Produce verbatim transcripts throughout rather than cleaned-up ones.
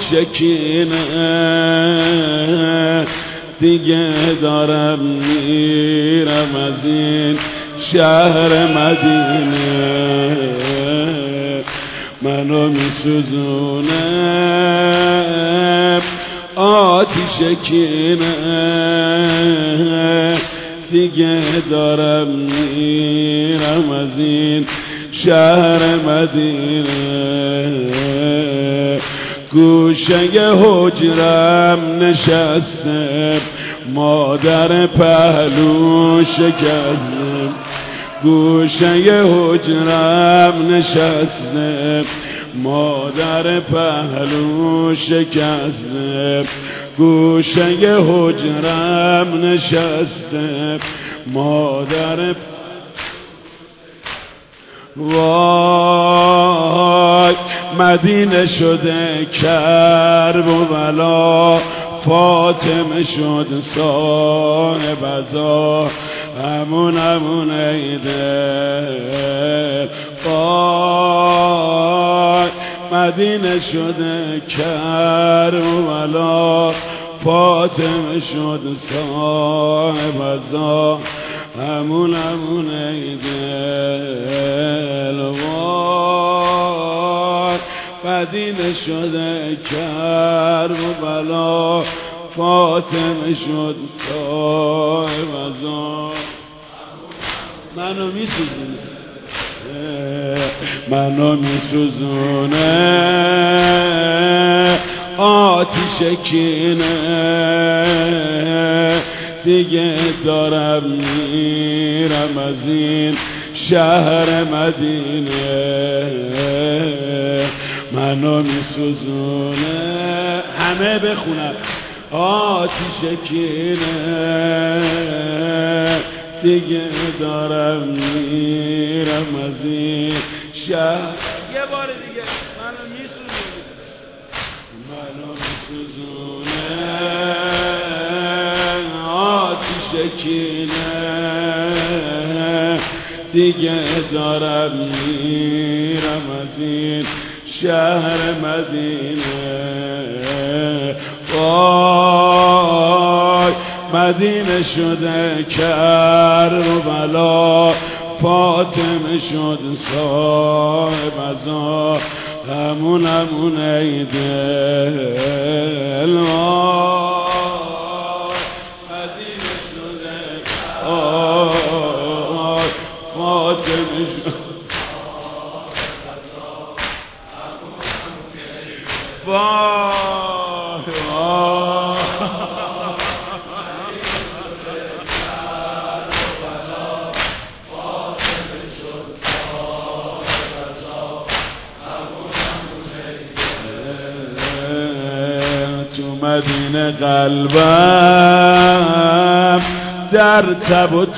کینه دیگه دارم میرم از این شهر مدینه منو میسوزونه آتیش کینه دیگه دارم میرم از این شهر مدینه گوشه حجرم نشستم مادر پهلو شکستم گوشه حجرم نشستم مادر پهلو شکستم گوشه حجرم نشستم مادر وای مدینه شده کرب و بلا فاطمه شد صاحب عزا همون همون ایده وای مدینه شده کرب و بلا فاطمه شد صاحب عزا همون همون ایدل وای مدینه شده کرب و بلا فاطمه شد صاحب عزا منو میسوزونه منو میسوزونه آتیش کینه دیگه دارم میرم از این شهر مدینه منو میسوزونه همه بخونم آتیش کینه دیگه دارم میرم از این شهر یه بار دیگه منو میسوزونه منو میسوزونه آتیش کینه دیگه دارم میرم از این شهر مدینه وای مدینه شده کرب و بلا فاطمه شد صاحب عزا همون همون ایدل وای مدینه شده آه فاطمه شد وای وای تو مدینه قلبم در تب و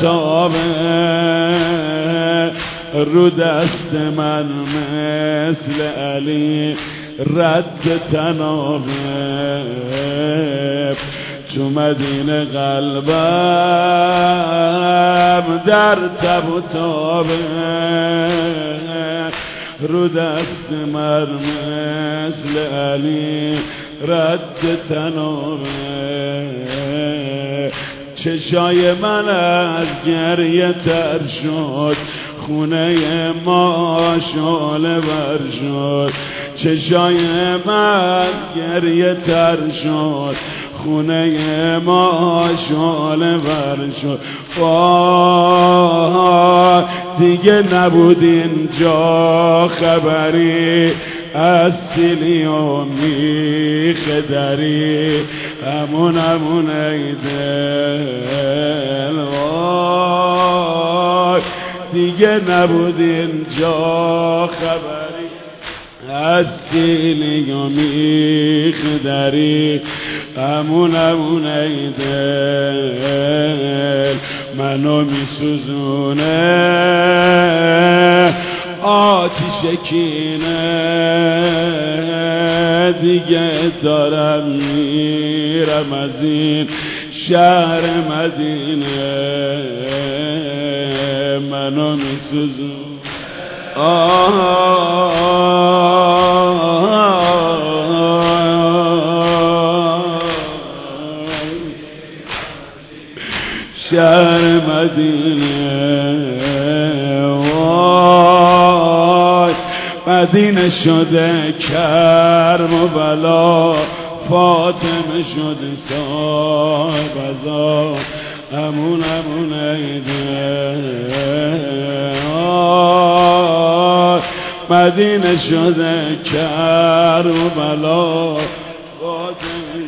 تابه رو دست من مثل علی رد تنابه تو مدینه قلبم در تب و تابه رو دست من مثل علی رد تنابه چشای من از گریه تر شد خونه ما شعله ور شد چشای من گریه تر شد خونه ما شعله ور شد وای دیگه نبود اینجا خبری از سیلی و میخ دری همون همون ایدل وای دیگه نبود اینجا خبری از سیلی و میخ دری همون همون ایدل منو میسوزونه آتیش کینه دیگه دارم میرم از این شهر مدینه منو میسوزونه آه مدینه وای مدینه شده کرم و بلا فاطمه شده صاحب ازا امون امون ایده مدینه شده کرم و بلا فاطمه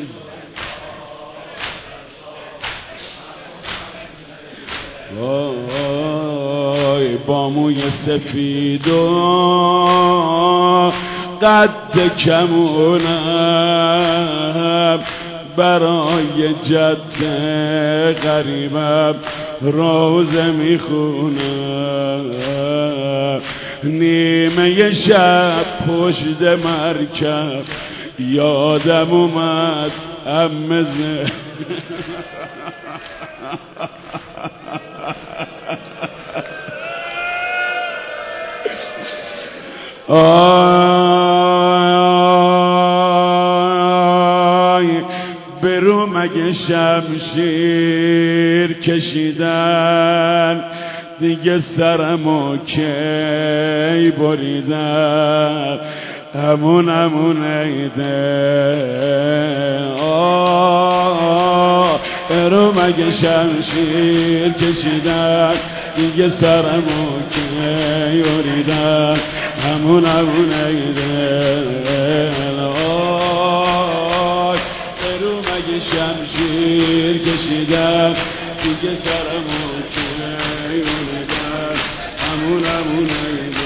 وای با موی سفید و قد کمونم برای جد غریبم روزه میخونم نیمه شب پشت مرکب یادم اومد امزه آی برو مگه شمشیر کشیدن دیگه سرمو کی بریدن همون همون ایده آه برو مگه شمشیر کشیدن دیگه سرمو کی بریدن همون همون ایده آه برو مگه شمشیر کشیدن دیگه سرمو کی بریدن همون همون ایده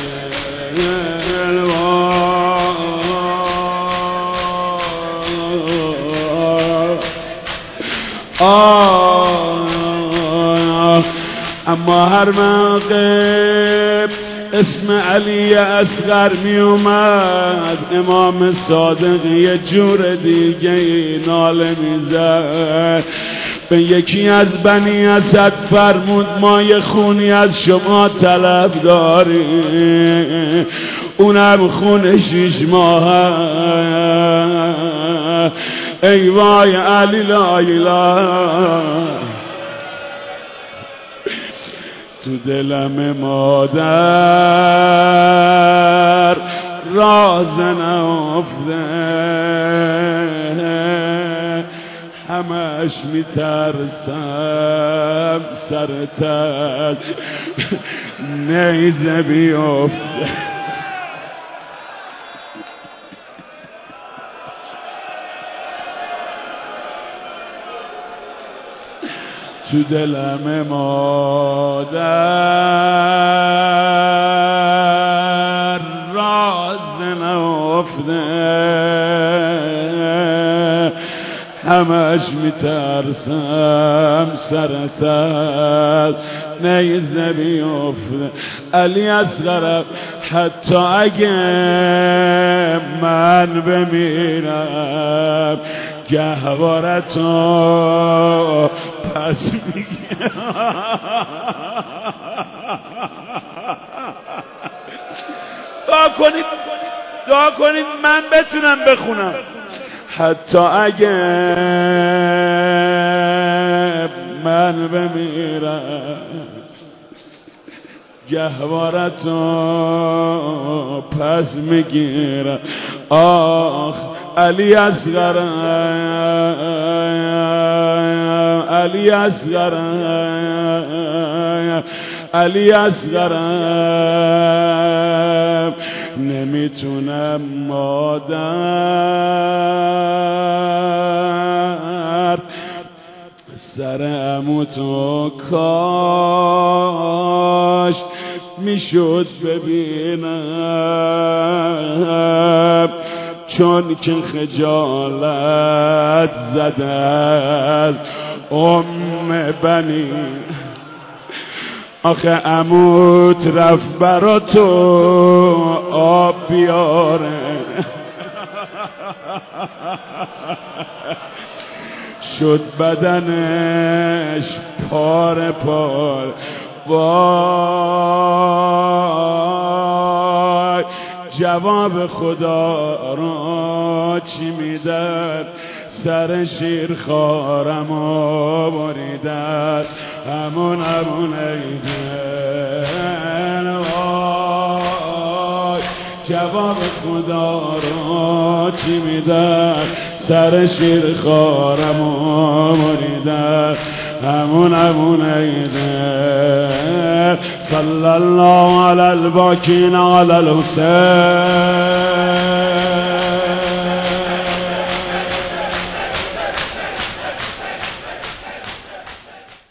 آه اما هر موقع اسم علی اصغر می اومد امام صادق یه جور دیگه ناله می زد به یکی از بنی اسد فرمود ما یه خونی از شما طلب داریم اونم خون شیش ماه ای وای علی لا اله تو دلم مادر راز نهفته همش میترسم سرتت نیزه بیفته تو دلم مادر راز نهفته همش میترسم سرتت نیزه بیفته علی اصغر حتی اگه من بمیرم گهوارتو پس میگم دعا کنید دعا کنید من بتونم بخونم حتی اگه من بمیرم گهوارتو پس میگیرم آخ علی اصغر علی اصغر علی اصغر نمیتونم مادر سر عمو تو کاش میشد ببینم چون که خجالت زده از ام بنی آخه عموت رفت برا تو آب بیاره شد بدنش پاره پاره وای جواب خدا را چی میدن سر شیر خارم و بریدن همون همون ایدن وای جواب خدا رو چی میدن سر شیر خارم و مریدن همون همون ایدن صلی الله علی الباکین علی الحسین